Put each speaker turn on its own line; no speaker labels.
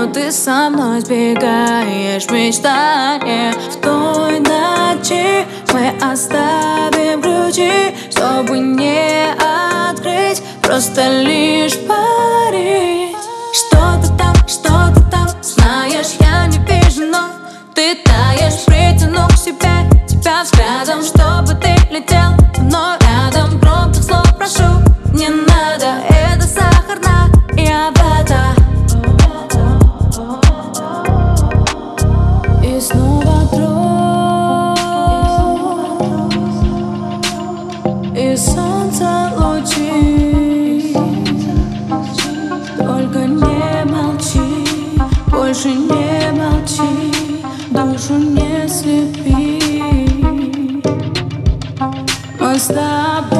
ты со мной сбегаешь мечтания. В той ночи мы оставим ключи, чтобы не открыть, просто лишь парить. Что-то там, знаешь, я не вижу, но ты таешь. Притяну к себе тебя взглядом, чтобы ты летел мной рядом. Громких слов прошу, не надо, это сахарная вода. И снова дрожь, и солнце лучи. Только не молчи, больше не молчи, душу не слепи. Мы с тобой